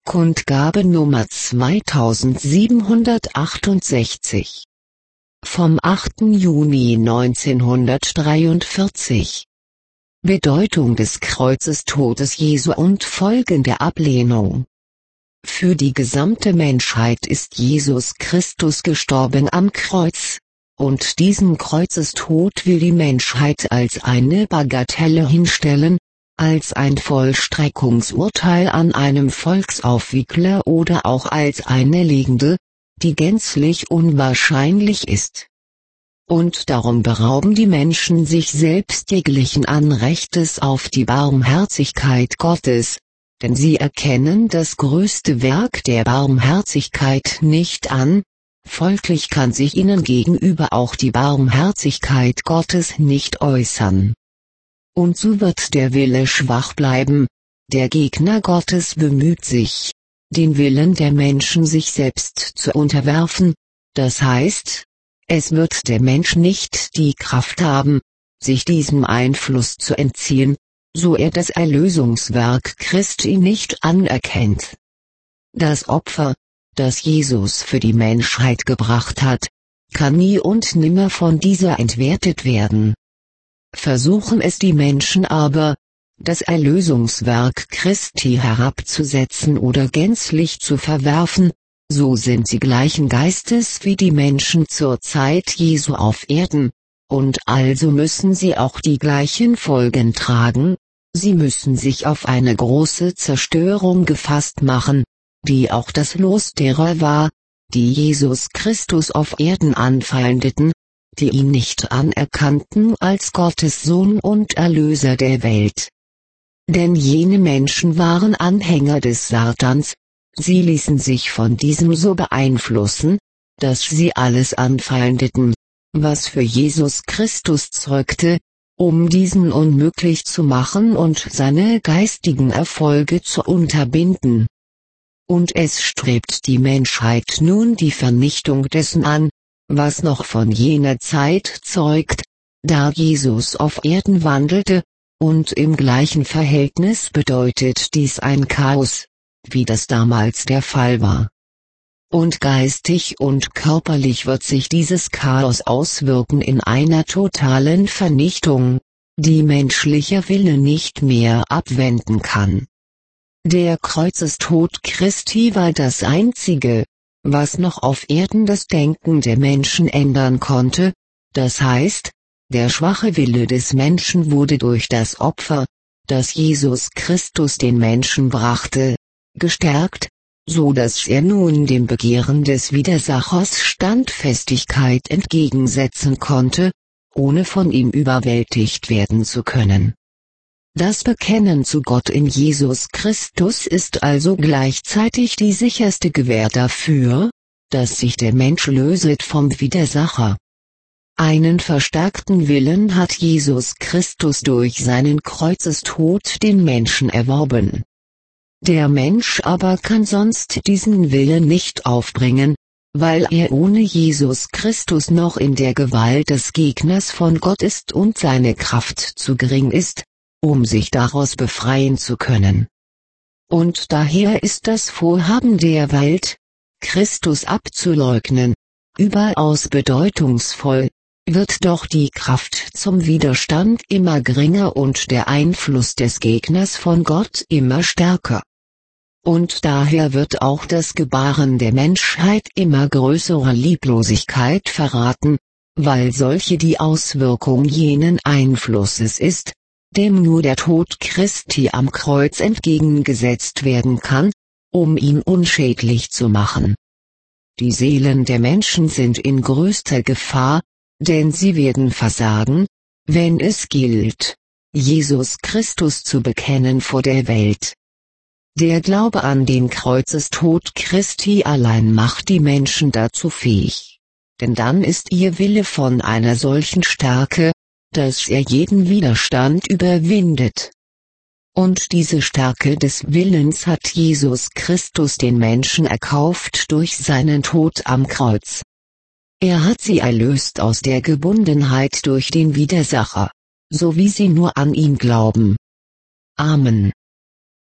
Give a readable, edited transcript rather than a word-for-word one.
Kundgabe Nummer 2768. Vom 8. Juni 1943. Bedeutung des Kreuzestodes Jesu und Folgen der Ablehnung. Für die gesamte Menschheit ist Jesus Christus gestorben am Kreuz, und diesen Kreuzestod will die Menschheit als eine Bagatelle hinstellen, als ein Vollstreckungsurteil an einem Volksaufwiegler oder auch als eine Legende, die gänzlich unwahrscheinlich ist. Und darum berauben die Menschen sich selbst jeglichen Anrechtes auf die Barmherzigkeit Gottes, denn sie erkennen das größte Werk der Barmherzigkeit nicht an, folglich kann sich ihnen gegenüber auch die Barmherzigkeit Gottes nicht äußern. Und so wird der Wille schwach bleiben, der Gegner Gottes bemüht sich, den Willen der Menschen sich selbst zu unterwerfen, das heißt, es wird der Mensch nicht die Kraft haben, sich diesem Einfluss zu entziehen, so er das Erlösungswerk Christi nicht anerkennt. Das Opfer, das Jesus für die Menschheit gebracht hat, kann nie und nimmer von dieser entwertet werden. Versuchen es die Menschen aber, das Erlösungswerk Christi herabzusetzen oder gänzlich zu verwerfen, so sind sie gleichen Geistes wie die Menschen zur Zeit Jesu auf Erden, und also müssen sie auch die gleichen Folgen tragen, sie müssen sich auf eine große Zerstörung gefasst machen, die auch das Los derer war, die Jesus Christus auf Erden anfeindeten, die ihn nicht anerkannten als Gottes Sohn und Erlöser der Welt. Denn jene Menschen waren Anhänger des Satans, sie ließen sich von diesem so beeinflussen, dass sie alles anfeindeten, was für Jesus Christus zeugte, um diesen unmöglich zu machen und seine geistigen Erfolge zu unterbinden. Und es strebt die Menschheit nun die Vernichtung dessen an, was noch von jener Zeit zeugt, da Jesus auf Erden wandelte, und im gleichen Verhältnis bedeutet dies ein Chaos, wie das damals der Fall war. Und geistig und körperlich wird sich dieses Chaos auswirken in einer totalen Vernichtung, die menschlicher Wille nicht mehr abwenden kann. Der Kreuzestod Christi war das Einzige, was noch auf Erden das Denken der Menschen ändern konnte, das heißt, der schwache Wille des Menschen wurde durch das Opfer, das Jesus Christus den Menschen brachte, gestärkt, so dass er nun dem Begehren des Widersachers Standfestigkeit entgegensetzen konnte, ohne von ihm überwältigt werden zu können. Das Bekennen zu Gott in Jesus Christus ist also gleichzeitig die sicherste Gewähr dafür, dass sich der Mensch löset vom Widersacher. Einen verstärkten Willen hat Jesus Christus durch seinen Kreuzestod den Menschen erworben. Der Mensch aber kann sonst diesen Willen nicht aufbringen, weil er ohne Jesus Christus noch in der Gewalt des Gegners von Gott ist und seine Kraft zu gering ist, um sich daraus befreien zu können. Und daher ist das Vorhaben der Welt, Christus abzuleugnen, überaus bedeutungsvoll, wird doch die Kraft zum Widerstand immer geringer und der Einfluss des Gegners von Gott immer stärker. Und daher wird auch das Gebaren der Menschheit immer größerer Lieblosigkeit verraten, weil solche die Auswirkung jenen Einflusses ist, dem nur der Tod Christi am Kreuz entgegengesetzt werden kann, um ihn unschädlich zu machen. Die Seelen der Menschen sind in größter Gefahr, denn sie werden versagen, wenn es gilt, Jesus Christus zu bekennen vor der Welt. Der Glaube an den Kreuzestod Christi allein macht die Menschen dazu fähig, denn dann ist ihr Wille von einer solchen Stärke, dass er jeden Widerstand überwindet. Und diese Stärke des Willens hat Jesus Christus den Menschen erkauft durch seinen Tod am Kreuz. Er hat sie erlöst aus der Gebundenheit durch den Widersacher, so wie sie nur an ihn glauben. Amen.